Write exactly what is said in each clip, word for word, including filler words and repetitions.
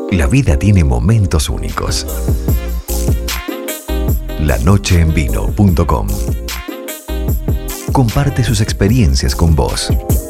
La vida tiene momentos únicos. la noche en vino punto com comparte sus experiencias con vos.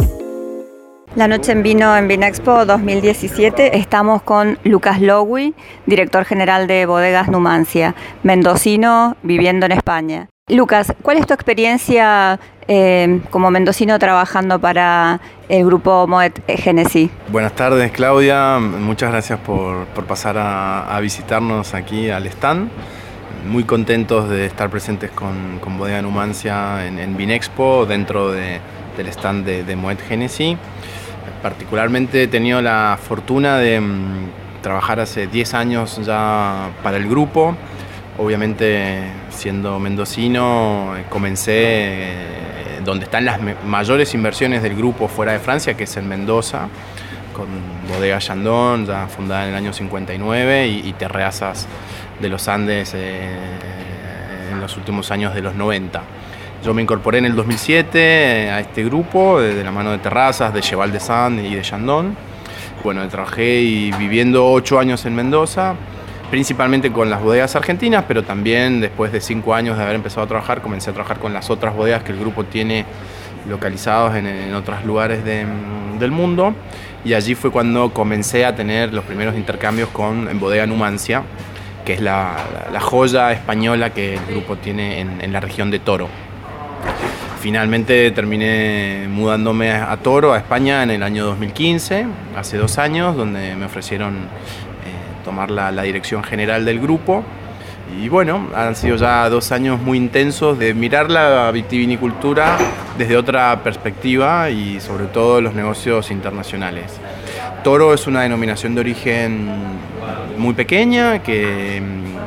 La Noche en Vino en Vinexpo dos mil diecisiete estamos con Lucas Logui, director general de Bodegas Numancia, mendocino viviendo en España. Lucas, ¿cuál es tu experiencia eh, como mendocino trabajando para el grupo Moet Hennessy? Buenas tardes, Claudia. Muchas gracias por, por pasar a, a visitarnos aquí al stand. Muy contentos de estar presentes con, con Bodega Numancia en, en Vinexpo, dentro de, del stand de, de Moet Hennessy. Particularmente he tenido la fortuna de um, trabajar hace diez años ya para el grupo. Obviamente, siendo mendocino, comencé eh, donde están las mayores inversiones del grupo fuera de Francia, que es en Mendoza, con Bodega Chandon, ya fundada en el año cincuenta y nueve, y, y Terrazas de los Andes eh, en los últimos años de los noventa. Yo me incorporé en el dos mil siete a este grupo, de la mano de Terrazas, de Cheval de Sand y de Chandon. Bueno, trabajé y viviendo ocho años en Mendoza, principalmente con las bodegas argentinas, pero también después de cinco años de haber empezado a trabajar, comencé a trabajar con las otras bodegas que el grupo tiene localizados en, en otros lugares de, del mundo. Y allí fue cuando comencé a tener los primeros intercambios con en Bodega Numancia, que es la, la, la joya española que el grupo tiene en, en la región de Toro. Finalmente terminé mudándome a Toro, a España, en el año dos mil quince, hace dos años, donde me ofrecieron eh, tomar la, la dirección general del grupo. Y bueno, han sido ya dos años muy intensos de mirar la vitivinicultura desde otra perspectiva y sobre todo los negocios internacionales. Toro es una denominación de origen muy pequeña que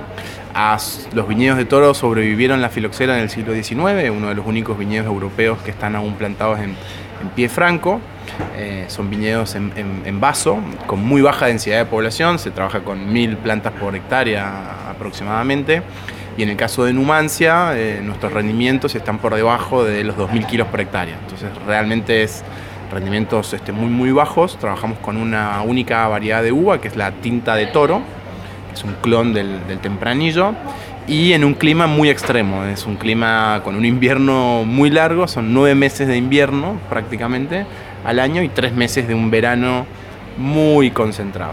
los viñedos de Toro sobrevivieron la filoxera en el siglo diecinueve, uno de los únicos viñedos europeos que están aún plantados en, en pie franco. Eh, son viñedos en, en, en vaso, con muy baja densidad de población, se trabaja con mil plantas por hectárea aproximadamente. Y en el caso de Numancia, eh, nuestros rendimientos están por debajo de los dos mil kilos por hectárea. Entonces realmente es rendimientos este, muy muy bajos. Trabajamos con una única variedad de uva, que es la Tinta de Toro, es un clon del, del Tempranillo, y en un clima muy extremo. Es un clima con un invierno muy largo, son nueve meses de invierno prácticamente al año y tres meses de un verano muy concentrado.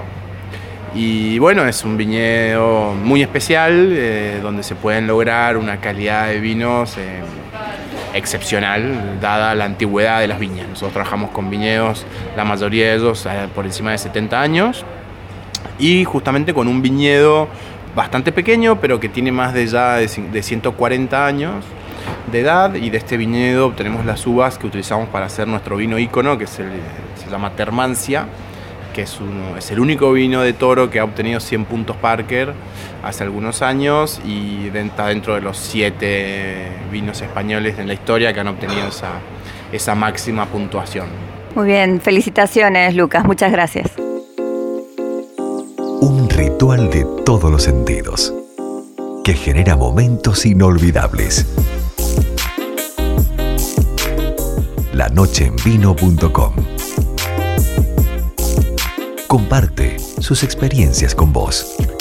Y bueno, es un viñedo muy especial, eh, donde se pueden lograr una calidad de vinos eh, excepcional, dada la antigüedad de las viñas. Nosotros trabajamos con viñedos, la mayoría de ellos eh, por encima de setenta años, y justamente con un viñedo bastante pequeño, pero que tiene más de ya de, de ciento cuarenta años de edad, y de este viñedo obtenemos las uvas que utilizamos para hacer nuestro vino ícono, que es el, se llama Termancia, que es, uno, es el único vino de Toro que ha obtenido cien puntos Parker hace algunos años, y está dentro de los siete vinos españoles en la historia que han obtenido esa, esa máxima puntuación. Muy bien, felicitaciones, Lucas, muchas gracias. Un ritual de todos los sentidos, que genera momentos inolvidables. la noche en vino punto com comparte sus experiencias con vos.